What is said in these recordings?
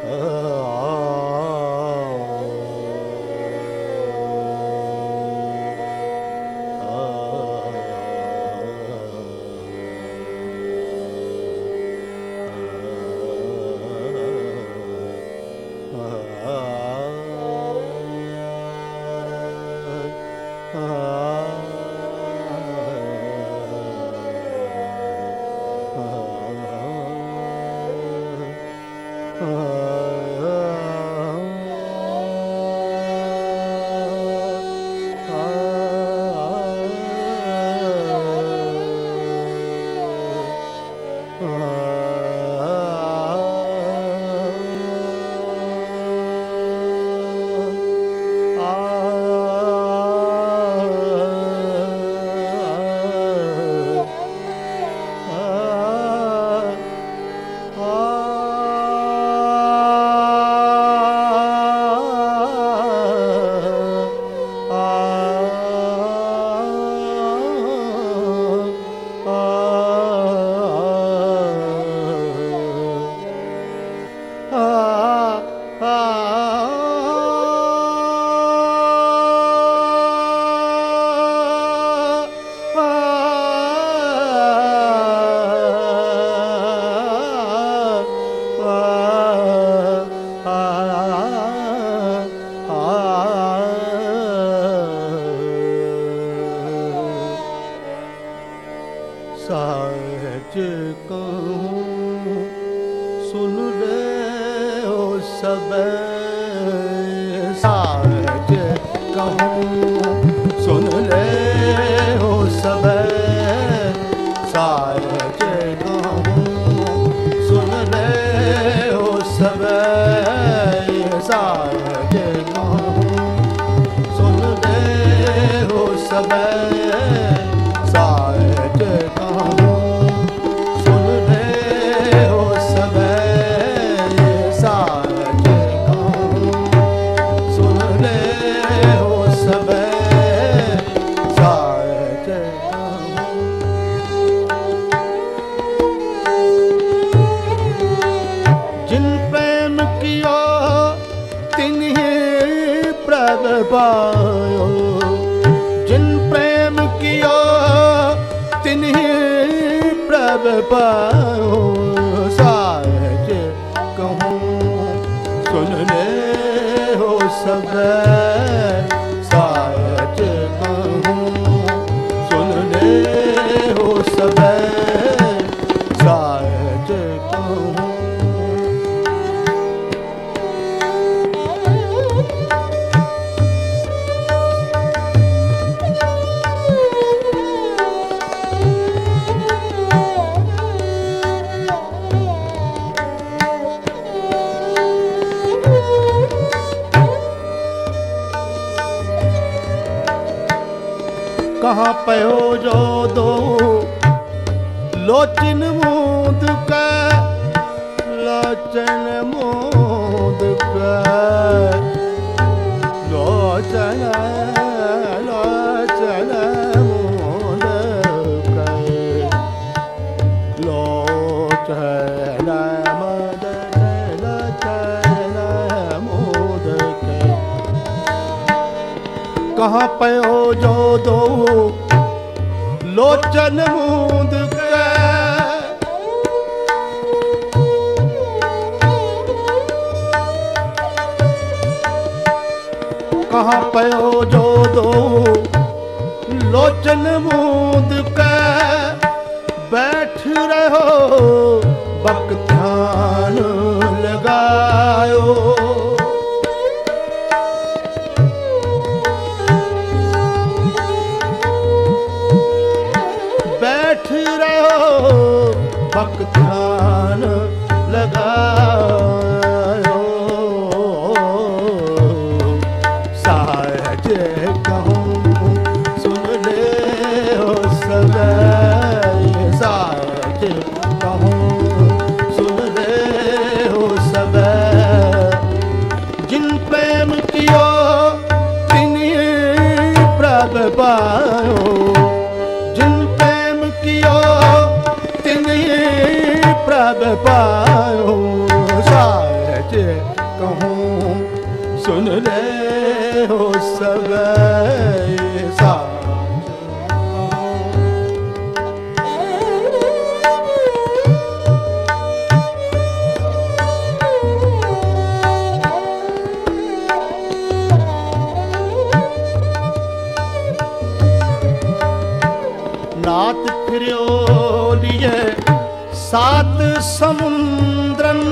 साच कहूँ सुन रे हो सब, साच कहूँ सुन रे हो सब, साच कहूँ सुन रे हो सब, साच कहूँ सुन रे हो सब, साच कहूँ सुन रे हो सब, साच कहूँ सुन रे हो सब, साच कहूँ। जिन प्रेम कियो तिन्हीं प्रभ पायो, जिन प्रेम कियो तिन्हीं प्रभ पायो, साच कहूँ सुन रे हो सब, साच कहूँ सुन रे हो सब, साच कहूँ। कहाँ पयो जो दो लोचन मूंद का, लोचन मूंद का, लोचन लोचन मूंद का, लोचन मदन लोचन मूंद का। कहाँ पयो जो दो लोचन मूंद के, कहाँ पयो जो दो लोचन मूंद के, बैठ रहो बक ध्यान लगायो, बैठ रहो बक ध्यान लगायो, साच कहूँ सुन रे हो सब, साच कहूँ सुन रे हो सब। जिन प्रेम कियो तिन्हीं प्रभ पायो, जिन प्रेम कियो तिन्हीं प्रभ पायो, साच कहूँ सुन रहे हो सब साच नाथ फिर्यो लिए सात समुद्रन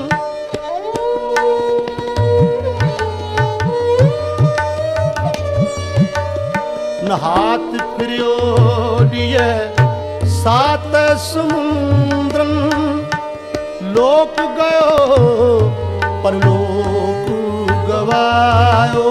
हाथ फिर्यो लिए सात समुद्रन लोक गयो परलोक गवायो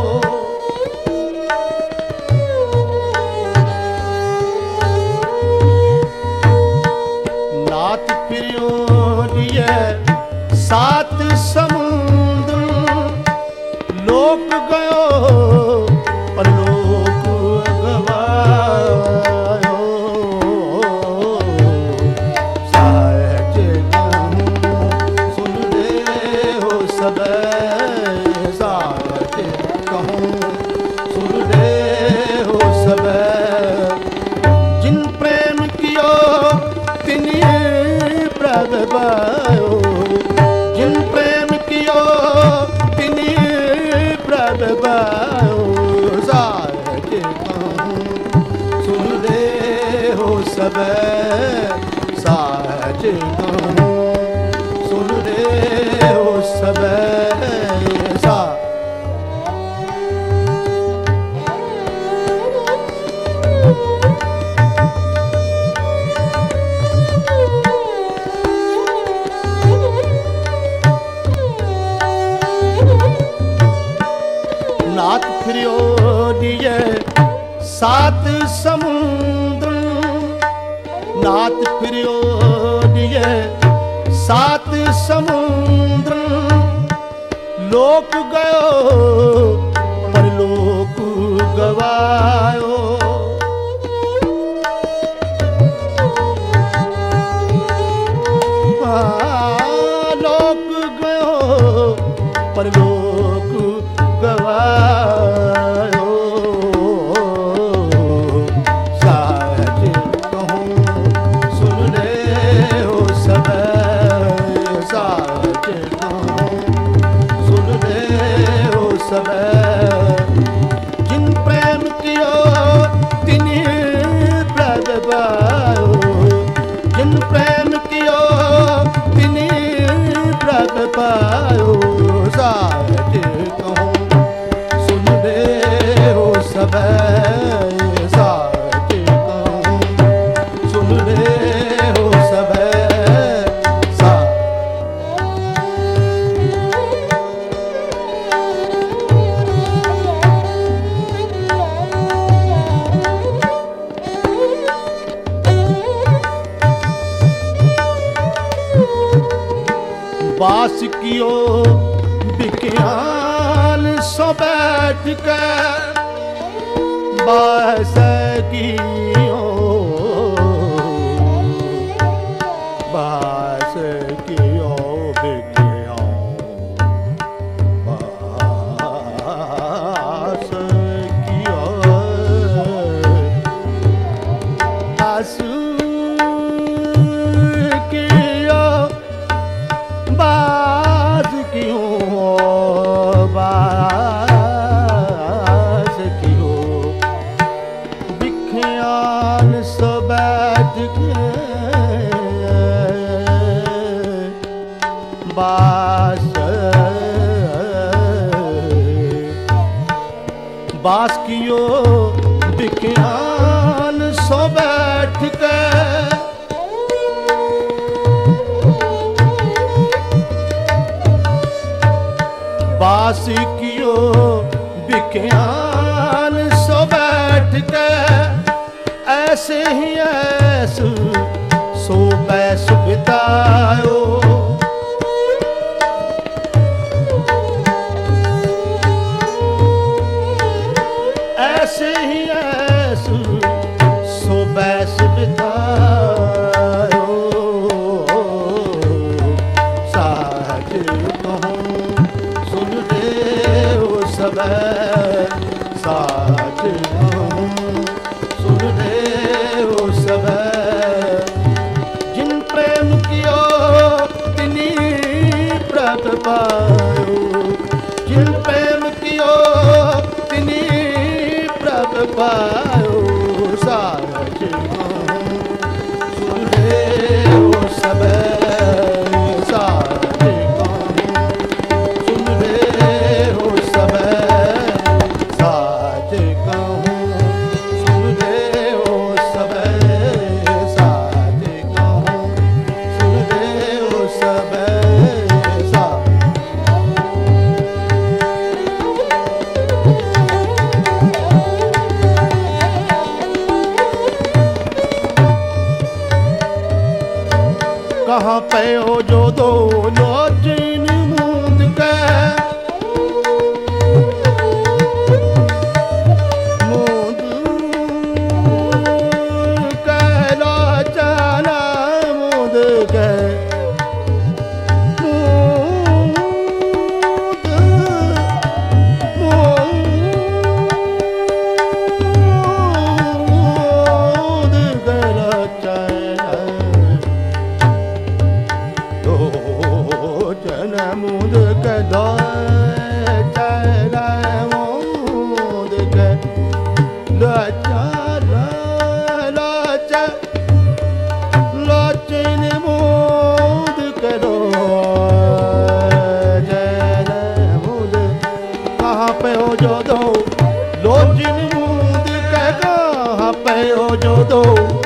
नाथ फिर्यो लिए सात समुद्र लोक गयो परलोक गवायो साच कहूँ सुन रहे हो सब साच कहूँ सुन रहे हो सब जिन प्रेम कियो तिन्हीं प्रभ पायो जिन प्रेम कियो तिन्हीं प्रभ पायो साच कहूँ सुन रहे हो सब साच कहूँ सुन रहे हो सब सा नाथ फिर्यो लिए सात समुद्र नाथ फिर्यो लिए सात समुद्र लोक गयो परलोक गवायो लोक गयो परलोक गवायो साच कहूँ सुन रहे हो सब साच कहूँ सुन रहे हो सब जिन प्रेम कियो तिन्हीं प्रभ पायो जिन प्रेम कियो तिन्हीं प्रभ पायो साच कहूँ सुन रहे हो सब साच कहूँ सुन रहे हो सब सा बास कियो विज्ञान सो बैठ के बास कियो बास कियो विज्ञान बास कियो आसू कियो बास कियो बास कियो विज्ञान सो बैठ के बास बास कियो विज्ञान सो बैठ के बास कियो विज्ञान सो बैठ के ऐसे ही ऐसु सो बैस बितायो ऐसे ही ऐसु सो बैस बितायो साच कहूँ सुन ले ओ सब साच कहूँ, सुन ले ओ सब। जिन प्रेम कियो तिनी प्रभ पायो, जिन प्रेम कियो तिनी प्रभ पायो। साच कहूँ, सुन ले ओ सब साच कहूँ, सुन ले ओ सब साच कहूँ, सुन ले ओ सब साच कहूँ, सुन ले ओ सब साच। कहाँ पे हो जो दो लोचन मूंद के, मूंद के लोचन मूंद के, मूंद के लोचन मूंद के लोचन लोचन लोचन मूंद के लोचन मूंद। कहाँ पे हो जो दो लोचन मूंद के, कहाँ पे हो जो दो,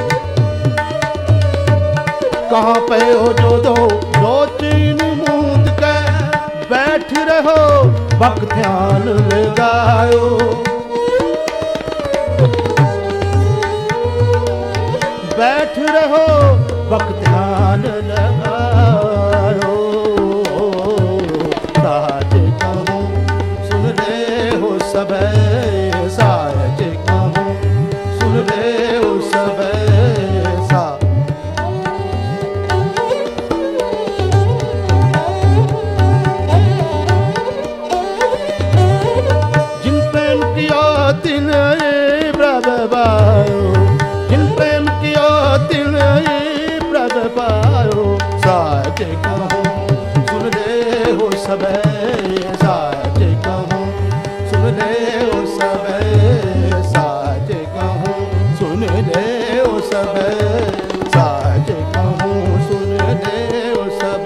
कहाँ पे हो जो दो लोचन मूंद के। बैठ रहो वक्त ध्यान लगाओ, बैठ रहो वक्त ध्यान लगाओ। साच कहूँ, सुन ले हो सब साच कहूँ, सुन ले हो सब साच। तिन प्रभ पायो, जिन प्रेम कियो तिन प्रभ पायो। साच कहूँ, सुन ले हो सब साच कहूँ, सुन ले हो सब साच कहूँ, सुन ले हो सब साच कहूँ, सुन ले हो सब।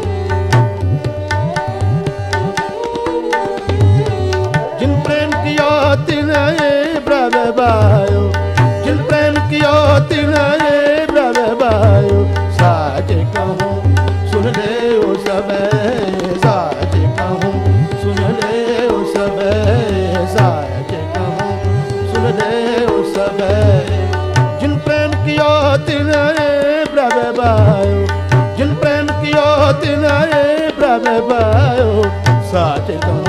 जिन प्रेम कियो तिन प्रभ पायो, जिन प्रेम कियो तिन प्रभ पायो। साच कहूँ, सुन ले ओ सब साच कहूँ, सुन ले ओ सब साच कहूँ, सुन ले ओ सब। जिन प्रेम कियो तिन प्रभ पायो, जिन प्रेम कियो तिन प्रभ पायो। साच कहूँ,